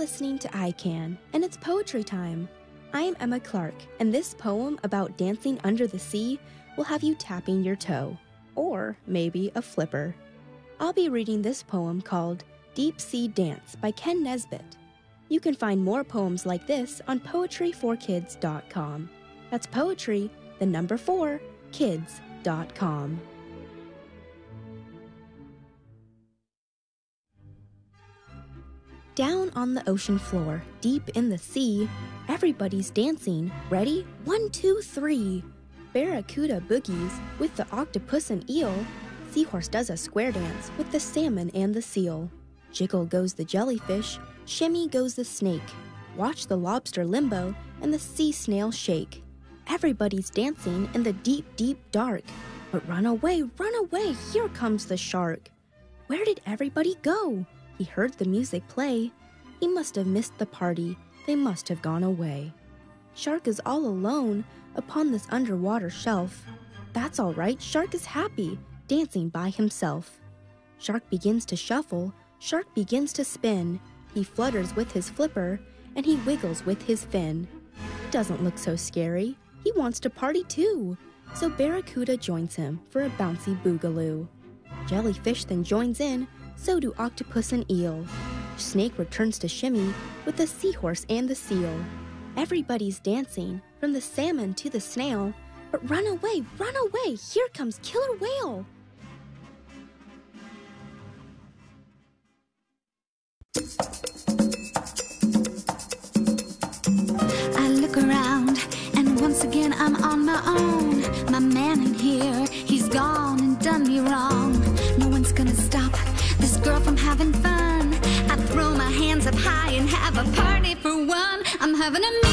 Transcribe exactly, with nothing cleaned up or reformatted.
listening to I Can, and it's poetry time. I am Emma Clark, and this poem about dancing under the sea will have you tapping your toe, or maybe a flipper. I'll be reading this poem called Deep Sea Dance by Ken Nesbitt. You can find more poems like this on poetry for kids dot com. That's poetry, the number four, kids dot com. Down on the ocean floor, deep in the sea, everybody's dancing. Ready? One, two, three. Barracuda boogies with the octopus and eel. Seahorse does a square dance with the salmon and the seal. Jiggle goes the jellyfish, shimmy goes the snake. Watch the lobster limbo and the sea snail shake. Everybody's dancing in the deep, deep dark. But run away, run away, here comes the shark. Where did everybody go? He heard the music play. He must have missed the party. They must have gone away. Shark is all alone upon this underwater shelf. That's all right, Shark is happy, dancing by himself. Shark begins to shuffle. Shark begins to spin. He flutters with his flipper, and he wiggles with his fin. He doesn't look so scary. He wants to party too. So Barracuda joins him for a bouncy boogaloo. Jellyfish then joins in. So do octopus and eel. Snake returns to shimmy with the seahorse and the seal. Everybody's dancing, from the salmon to the snail. But run away, run away, here comes killer whale. I look around, and once again I'm on my own. My man ain't here, he's gone and done me wrong. No one's gonna stop this girl from having fun. I throw my hands up high and have a party for one. I'm having a